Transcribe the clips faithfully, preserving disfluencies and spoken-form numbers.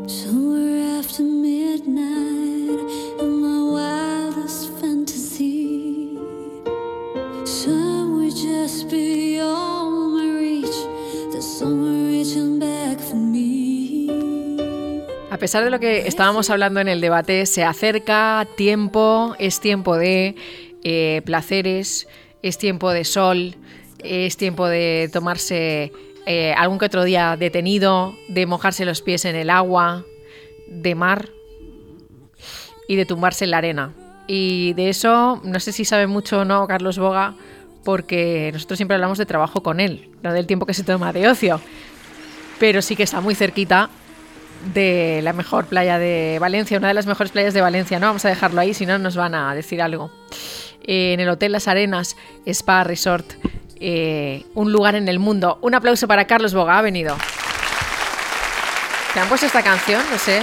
Somewhere after midnight, in my wildest fantasy, somewhere just beyond my reach, there's somewhere reaching back for me. A pesar de lo que estábamos hablando en el debate, se acerca tiempo, es tiempo de eh, placeres, es tiempo de sol, es tiempo de tomarse eh, algún que otro día detenido, de mojarse los pies en el agua, de mar y de tumbarse en la arena. Y de eso no sé si sabe mucho o no Carlos Boga, porque nosotros siempre hablamos de trabajo con él, no del tiempo que se toma de ocio, pero sí que está muy cerquita de la mejor playa de Valencia, una de las mejores playas de Valencia, ¿no? Vamos a dejarlo ahí, si no nos van a decir algo. Eh, en el Hotel Las Arenas Spa Resort, eh, un lugar en el mundo. Un aplauso para Carlos Boga, ha venido. ¿Te han puesto esta canción? No sé.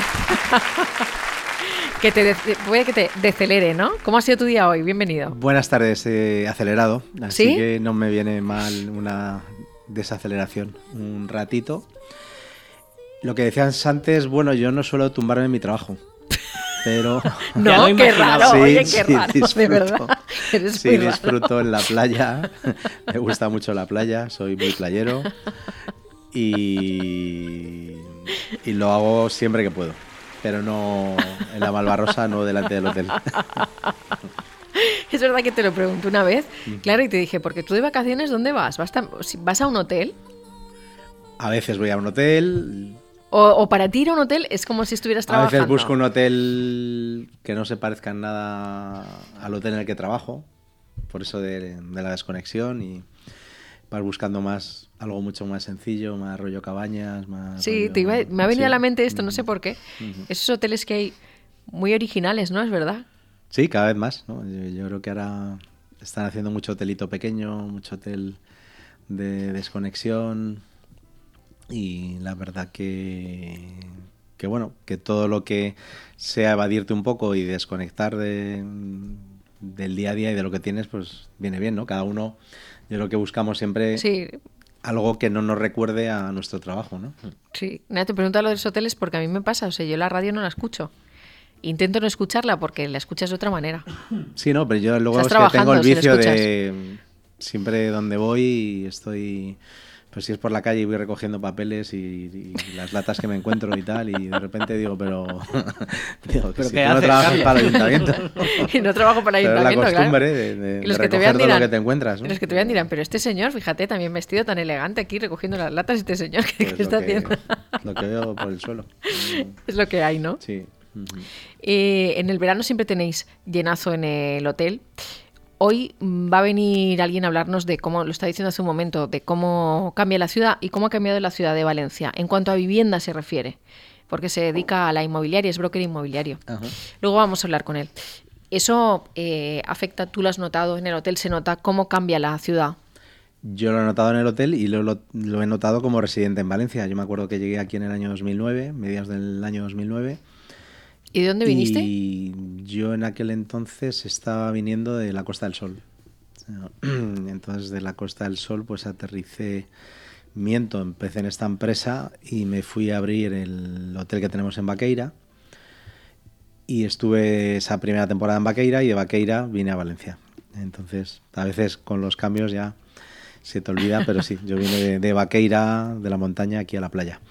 que te de- puede que te decelere, ¿no? ¿Cómo ha sido tu día hoy? Bienvenido. Buenas tardes, eh, acelerado, así ¿Sí? que no me viene mal una desaceleración un ratito. Lo que decías antes, bueno, yo no suelo tumbarme en mi trabajo, pero... No, lo qué imaginaba. raro, Sí, oye, qué sí, raro, de disfruto. verdad. Eres Sí, muy raro. disfruto en la playa, me gusta mucho la playa, soy muy playero y, y lo hago siempre que puedo, pero no en la Malvarrosa, no delante del hotel. Es verdad que te lo pregunté una vez, claro, y te dije, porque tú de vacaciones, ¿dónde vas? ¿Vas, tam- si ¿vas a un hotel? A veces voy a un hotel, O, o para ti ir a un hotel es como si estuvieras a trabajando. veces busco un hotel que no se parezca en nada al hotel en el que trabajo, por eso de, de la desconexión, y vas buscando más algo mucho más sencillo, más rollo cabañas, más Sí, rollo- te iba- me ha venido sí. a la mente esto, no sé Ujú. por qué. Ujú. Esos hoteles que hay muy originales, ¿no? Es verdad. Sí, cada vez más, ¿no? Yo, yo creo que ahora están haciendo mucho hotelito pequeño, mucho hotel de desconexión, y la verdad que, que bueno, que todo lo que sea evadirte un poco y desconectar de, del día a día y de lo que tienes, pues viene bien, ¿no? Cada uno, yo creo que buscamos siempre Sí, algo que no nos recuerde a nuestro trabajo, ¿no? sí. Nada, te pregunto lo de los hoteles porque a mí me pasa, o sea, yo la radio no la escucho. Intento no escucharla porque la escuchas de otra manera. Sí, no, pero yo luego Estás es que tengo trabajando, el si lo vicio escuchas. de siempre donde voy estoy, pues si es por la calle y voy recogiendo papeles y, y las latas que me encuentro y tal, y de repente digo, pero digo, que ¿Pero si qué tú no haces, trabajas Carlos? para el ayuntamiento. y no trabajo para el Pero es la ayuntamiento, costumbre claro. de, de- Y los de que te recoger vean todo dirán, lo que te encuentras, ¿no? y los que te vean dirán, pero este señor, fíjate, también vestido tan elegante aquí recogiendo las latas, este señor, ¿qué, Pues qué está lo que, haciendo? lo que veo por el suelo. Es lo que hay, ¿no? Sí. Ujú. Eh, en el verano siempre tenéis llenazo en el hotel. Hoy mm, va a venir alguien a hablarnos de cómo, lo está diciendo hace un momento, de cómo cambia la ciudad y cómo ha cambiado la ciudad de Valencia en cuanto a vivienda se refiere, porque se dedica a la inmobiliaria, es broker inmobiliario. Ajá. Luego vamos a hablar con él. ¿Eso eh, afecta, tú lo has notado en el hotel, se nota cómo cambia la ciudad? Yo lo he notado en el hotel y lo, lo- lo he notado como residente en Valencia. Yo me acuerdo que llegué aquí en el año dos mil nueve, mediados del año dos mil nueve. ¿Y de dónde viniste? Y yo en aquel entonces estaba viniendo de la Costa del Sol. O sea, entonces de la Costa del Sol pues aterricé, miento, empecé en esta empresa y me fui a abrir el hotel que tenemos en Baqueira. Y estuve esa primera temporada en Baqueira y de Baqueira vine a Valencia. Entonces, a veces con los cambios ya se te olvida, pero sí, yo vine de, de Baqueira, de la montaña, aquí a la playa.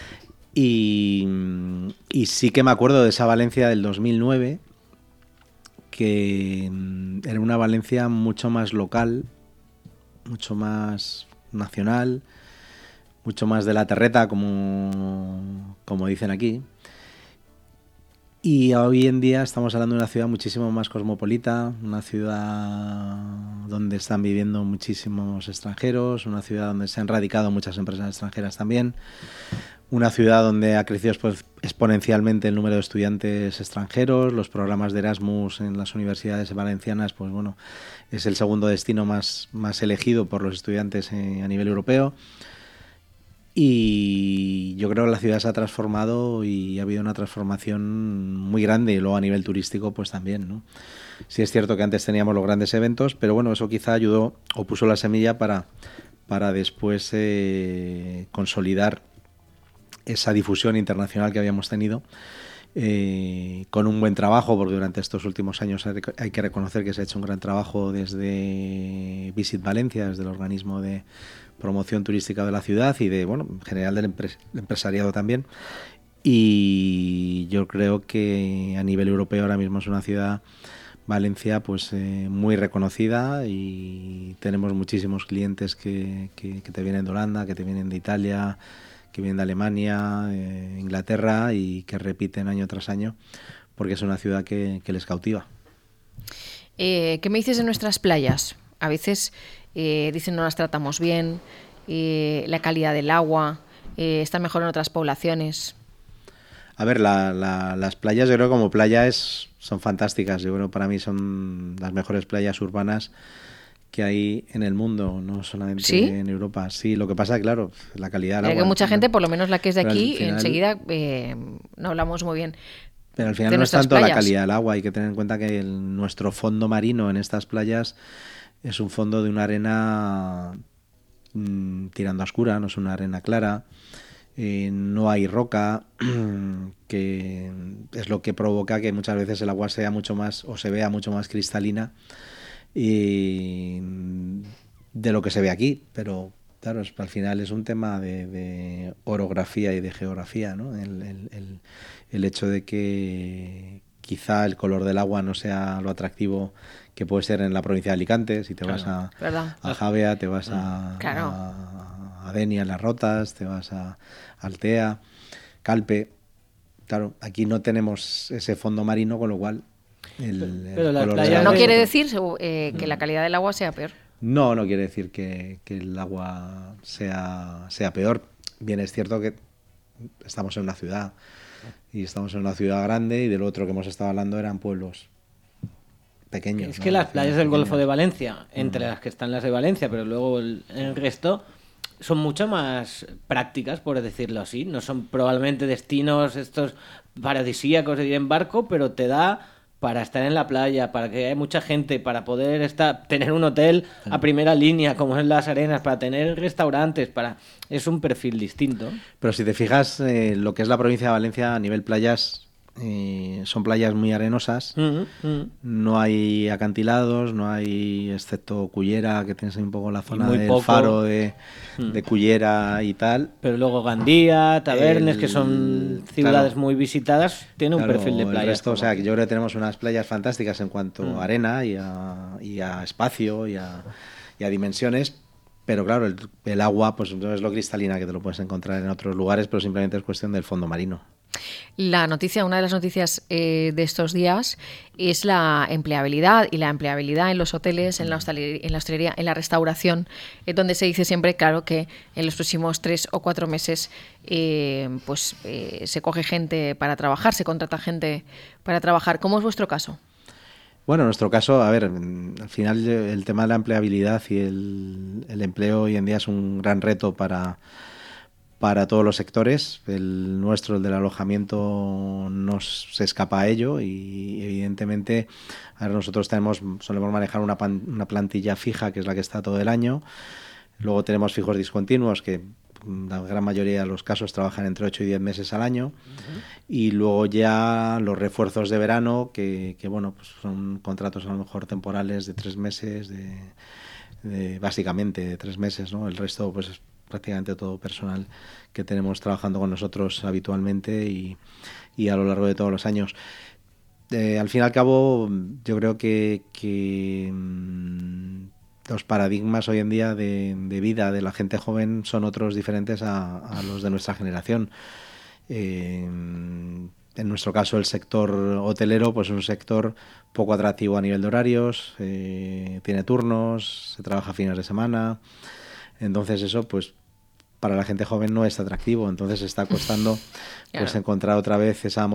Y, y sí que me acuerdo de esa Valencia del dos mil nueve, que mm, era una Valencia mucho más local, mucho más nacional, mucho más de la terreta, como, como dicen aquí. Y hoy en día estamos hablando de una ciudad muchísimo más cosmopolita, una ciudad donde están viviendo muchísimos extranjeros, una ciudad donde se han radicado muchas empresas extranjeras también, una ciudad donde ha crecido pues, exponencialmente el número de estudiantes extranjeros, los programas de Erasmus en las universidades valencianas, pues bueno, es el segundo destino más, más elegido por los estudiantes eh, a nivel europeo. Y yo creo que la ciudad se ha transformado y ha habido una transformación muy grande, y luego a nivel turístico pues también, ¿no? Sí es cierto que antes teníamos los grandes eventos, pero bueno, eso quizá ayudó o puso la semilla para, para después eh, consolidar esa difusión internacional que habíamos tenido, eh, con un buen trabajo, porque durante estos últimos años hay, hay que reconocer que se ha hecho un gran trabajo desde Visit Valencia, desde el organismo de promoción turística de la ciudad y de, bueno, en general del empres- empresariado también. Y yo creo que a nivel europeo ahora mismo es una ciudad, Valencia, pues eh, muy reconocida, y tenemos muchísimos clientes que, que, que te vienen de Holanda, que te vienen de Italia, que vienen de Alemania, eh, Inglaterra, y que repiten año tras año porque es una ciudad que, que les cautiva. Eh, ¿Qué me dices de nuestras playas? A veces eh, dicen no las tratamos bien, eh, la calidad del agua eh, está mejor en otras poblaciones. A ver, la, la, las playas, yo creo que como playa es, son fantásticas. Yo creo que para mí son las mejores playas urbanas que hay en el mundo, no solamente ¿Sí? en Europa. Sí, lo que pasa, claro, la calidad del Hay agua. que mucha gente, por lo menos la que es de Pero aquí, al final, enseguida eh, no hablamos muy bien. Pero al final de no es nuestras tanto la playas. calidad del agua. Hay que tener en cuenta que el, nuestro fondo marino en estas playas es un fondo de una arena mmm, tirando a oscura, no es una arena clara. Eh, no hay roca, que es lo que provoca que muchas veces el agua sea mucho más, o se vea mucho más cristalina y de lo que se ve aquí. Pero claro, es, al final es un tema de, de orografía y de geografía, ¿no? El, el, el, el hecho de que quizá el color del agua no sea lo atractivo que puede ser en la provincia de Alicante. Si te Claro, vas a, ¿verdad? a Javea, te vas a, Claro. a, a Denia en las Rotas, te vas a Altea, Calpe. Claro, aquí no tenemos ese fondo marino, con lo cual el, Pero el las color playas del No agua de- es quiere otro. decir eh, que la calidad del agua sea peor. No, no quiere decir que, que el agua sea, sea peor. Bien, es cierto que estamos en una ciudad y estamos en una ciudad grande, y del otro que hemos estado hablando eran pueblos pequeños. Es ¿no? que las playas del Pequeños. Golfo de Valencia, entre las que están las de Valencia, pero luego el, el resto, son mucho más prácticas, por decirlo así. No son probablemente destinos estos paradisíacos de ir en barco, pero te da para estar en la playa, para que haya mucha gente, para poder estar, tener un hotel a primera línea, como es Las Arenas, para tener restaurantes, para es un perfil distinto. Pero si te fijas, eh, lo que es la provincia de Valencia a nivel playas, eh, son playas muy arenosas. Mm, mm. No hay acantilados, no hay, excepto Cullera, que tienes ahí un poco la zona muy del poco. faro de, de Cullera y tal. Pero luego Gandía, Tabernes, El- que son ciudades claro. muy visitadas, tiene un Claro, perfil de el playa. resto, o sea, que yo creo que tenemos unas playas fantásticas en cuanto Mm. a arena y a, y a espacio y a, y a dimensiones, pero claro, el, el agua pues no es lo cristalina que te lo puedes encontrar en otros lugares, pero simplemente es cuestión del fondo marino. La noticia, una de las noticias eh, de estos días es la empleabilidad, y la empleabilidad en los hoteles, en la hostelería, en la, hostelería, en la restauración, eh, donde se dice siempre, claro, que en los próximos tres o cuatro meses eh, pues eh, se coge gente para trabajar, se contrata gente para trabajar. ¿Cómo es vuestro caso? Bueno, en nuestro caso, a ver, al final el tema de la empleabilidad y el, el empleo hoy en día es un gran reto para, para todos los sectores. El nuestro, el del alojamiento, no se escapa a ello, y evidentemente a ver, nosotros tenemos, solemos manejar una, pan, una plantilla fija, que es la que está todo el año. Luego tenemos fijos discontinuos, que la gran mayoría de los casos trabajan entre ocho y diez meses al año. Uh-huh. Y luego ya los refuerzos de verano, que, que bueno, pues son contratos a lo mejor temporales de tres meses, de, de básicamente de tres meses, ¿no? El resto pues es prácticamente todo personal que tenemos trabajando con nosotros habitualmente y, y a lo largo de todos los años. Eh, al fin y al cabo, yo creo que, que mmm, los paradigmas hoy en día de, de vida de la gente joven son otros diferentes a, a los de nuestra generación. Eh, en nuestro caso, el sector hotelero pues es un sector poco atractivo a nivel de horarios, eh, tiene turnos, se trabaja fines de semana. Entonces eso pues para la gente joven no es atractivo, entonces está costando pues claro. encontrar otra vez esa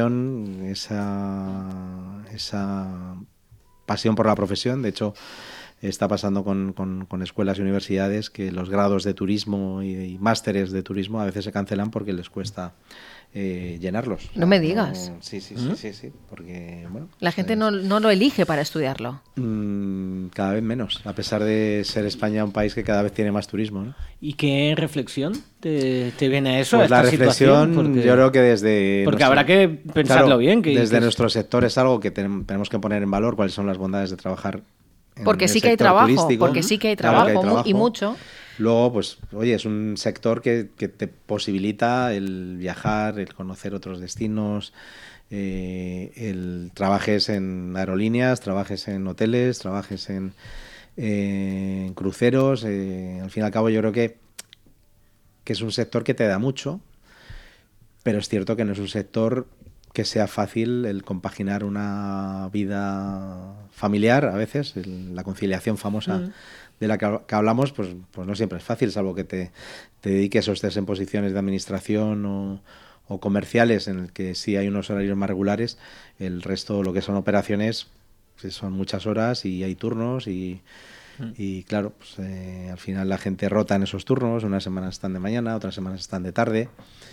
motivación, esa, esa pasión por la profesión. De hecho, está pasando con, con, con escuelas y universidades que los grados de turismo y, y másteres de turismo a veces se cancelan porque les cuesta eh, llenarlos. No me digas. No, sí, sí, sí, sí, sí, porque bueno. La gente es, no, no lo elige para estudiarlo. Mmm, cada vez menos, a pesar de ser España un país que cada vez tiene más turismo, ¿no? ¿Y qué reflexión te, te viene a eso? Pues a esta la reflexión, porque, yo creo que desde... Porque nuestro, habrá que pensarlo claro, bien. Que, desde que nuestro sector es algo que ten, tenemos que poner en valor, cuáles son las bondades de trabajar en Porque el sí que hay sector trabajo, turístico. porque sí que hay Claro trabajo, que hay trabajo. y mucho. Luego, pues, oye, es un sector que, que te posibilita el viajar, el conocer otros destinos, eh, el trabajes en aerolíneas, trabajes en hoteles, trabajes en, eh, en cruceros. Eh, al fin y al cabo, yo creo que, que es un sector que te da mucho, pero es cierto que no es un sector que sea fácil el compaginar una vida familiar, a veces, el, la conciliación famosa mm. de la que, que hablamos, pues, pues no siempre es fácil, salvo que te, te dediques o estés en posiciones de administración o, o comerciales en el que sí hay unos horarios más regulares. El resto, lo que son operaciones, pues son muchas horas y hay turnos y, mm. y claro, pues, eh, al final la gente rota en esos turnos, unas semanas están de mañana, otras semanas están de tarde.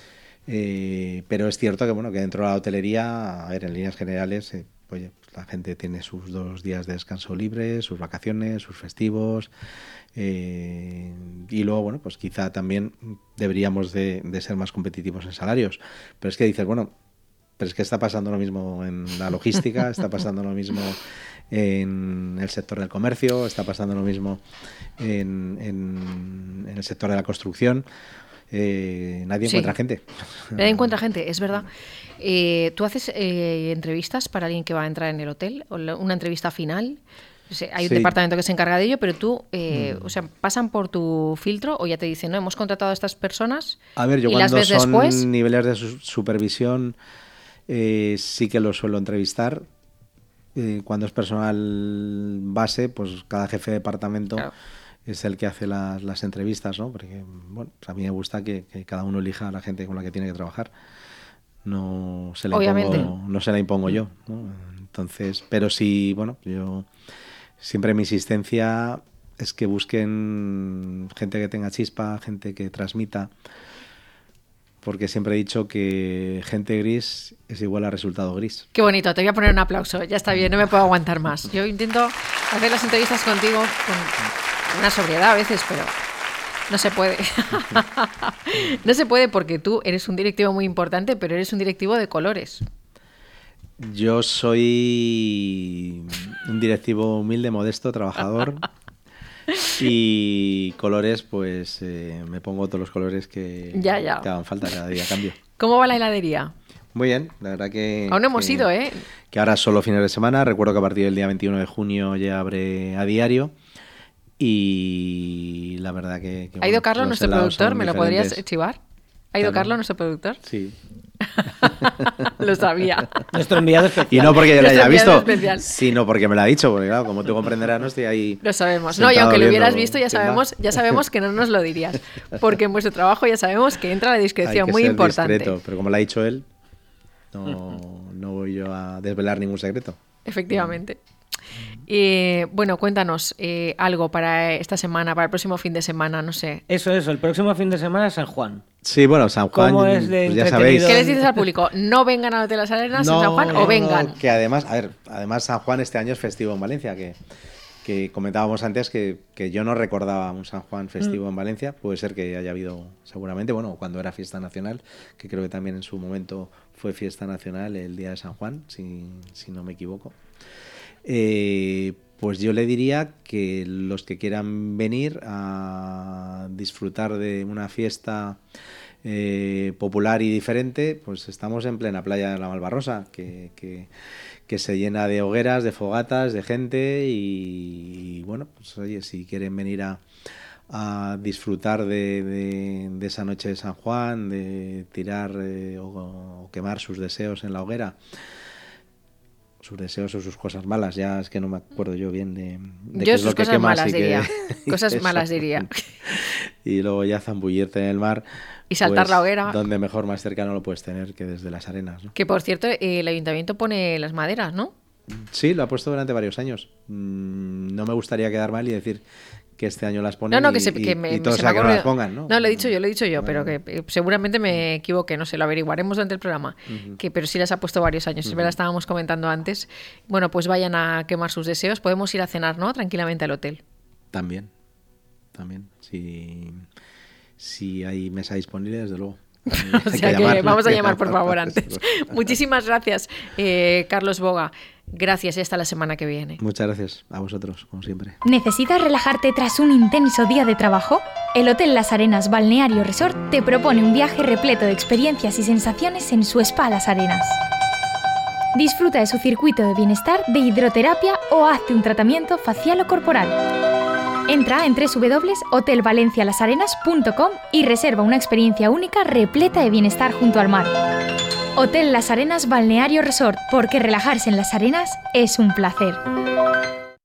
Eh, pero es cierto que bueno que dentro de la hotelería, a ver, en líneas generales, eh, oye, pues la gente tiene sus dos días de descanso libre, sus vacaciones, sus festivos, eh, y luego, bueno, pues quizá también deberíamos de, de ser más competitivos en salarios. Pero es que dices, bueno, pero es que está pasando lo mismo en la logística, está pasando lo mismo en el sector del comercio, está pasando lo mismo en, en, en el sector de la construcción. Eh, nadie sí. encuentra gente. Nadie encuentra gente, es verdad. Eh, ¿Tú haces eh, entrevistas para alguien que va a entrar en el hotel? ¿O la, una entrevista final? O sea, hay un sí. departamento que se encarga de ello, pero tú, eh, mm. o sea, ¿pasan por tu filtro o ya te dicen, no, hemos contratado a estas personas? A ver, yo y cuando las ves son después? niveles de su supervisión eh, sí que los suelo entrevistar. Eh, cuando es personal base, pues cada jefe de departamento... Claro. Es el que hace las, las entrevistas, ¿no? Porque, bueno, pues a mí me gusta que, que cada uno elija a la gente con la que tiene que trabajar. No se la impongo, no se la impongo yo, ¿no? Entonces, pero sí, bueno, yo siempre mi insistencia es que busquen gente que tenga chispa, gente que transmita, porque siempre he dicho que gente gris es igual a resultado gris. Qué bonito, te voy a poner un aplauso, ya está bien, no me puedo aguantar más. Yo intento hacer las entrevistas contigo con una sobriedad a veces, pero no se puede. No se puede porque tú eres un directivo muy importante, pero eres un directivo de colores. Yo soy un directivo humilde, modesto, trabajador. Y colores, pues eh, me pongo todos los colores que, ya, ya. que hagan falta, cada día cambio. ¿Cómo va la heladería? Muy bien, la verdad que... Aún no hemos que, ido, ¿eh? Que ahora solo fines de semana. Recuerdo que a partir del día veintiuno de junio ya abre a diario. Y la verdad que... que ¿Ha ido bueno, Carlos, nuestro productor? ¿Me lo podrías chivar? ¿Ha ido claro. Carlos, nuestro productor? Sí. Lo sabía. Nuestro enviado especial. Y no porque yo lo haya visto, especial. sino porque me lo ha dicho. Porque claro, como tú comprenderás, no estoy ahí... Lo sabemos. No, y aunque lo hubieras visto, ya sabemos, ya sabemos que no nos lo dirías. Porque en vuestro trabajo ya sabemos que entra la discreción, Hay que muy ser importante. Discreto, pero como lo ha dicho él, no, no voy yo a desvelar ningún secreto. Efectivamente. Eh, bueno, cuéntanos eh, algo para esta semana, para el próximo fin de semana, no sé. Eso, eso, el próximo fin de semana es San Juan. Sí, bueno, San Juan, ¿Cómo es de pues ya sabéis. ¿Qué les dices al público? ¿No vengan al Hotel Las Arenas no, en San Juan no, o vengan? No, que además, a ver, además San Juan este año es festivo en Valencia, que, que comentábamos antes que, que yo no recordaba un San Juan festivo mm. en Valencia. Puede ser que haya habido, seguramente, bueno, cuando era fiesta nacional, que creo que también en su momento fue fiesta nacional el día de San Juan, si, si no me equivoco. Eh, pues yo le diría que los que quieran venir a disfrutar de una fiesta eh, popular y diferente, pues estamos en plena playa de la Malvarrosa, que, que, que se llena de hogueras, de fogatas, de gente y, y bueno, pues oye, si quieren venir a, a disfrutar de, de, de esa noche de San Juan, de tirar eh, o, o quemar sus deseos en la hoguera, sus deseos o sus cosas malas, ya es que no me acuerdo yo bien de, de yo qué es lo que cosas quemas malas y diría. Que, cosas eso. malas diría. Y luego ya zambullirte en el mar y saltar pues, la hoguera, donde mejor más cercano lo puedes tener que desde las arenas, ¿no? Que por cierto eh, el ayuntamiento pone las maderas, ¿no? Sí, lo ha puesto durante varios años. Mm, No me gustaría quedar mal y decir que este año las ponen No, no, que, y, se, y- que me, y todos se me a ha que no las ocurrido- pongan, ¿no? No, lo he dicho yo, lo he dicho yo, Vale, pero que eh, seguramente me equivoqué, no sé, lo averiguaremos durante el programa. que Pero sí las ha puesto varios años, es verdad, estábamos comentando antes. Bueno, pues vayan a quemar sus deseos. Podemos ir a cenar, ¿no? Tranquilamente al hotel. También, también. Si, si hay mesa disponible, desde luego. O sea que vamos a llamar, por favor, antes. Muchísimas gracias, eh, Carlos Boga. Gracias y hasta la semana que viene. Muchas gracias a vosotros, como siempre. ¿Necesitas relajarte tras un intenso día de trabajo? El Hotel Las Arenas Balneario Resort te propone un viaje repleto de experiencias y sensaciones en su spa Las Arenas. Disfruta de su circuito de bienestar, de hidroterapia o hazte un tratamiento facial o corporal. Entra en doble u doble u doble u punto hotel valencia las arenas punto com y reserva una experiencia única repleta de bienestar junto al mar. Hotel Las Arenas Balneario Resort, porque relajarse en las arenas es un placer.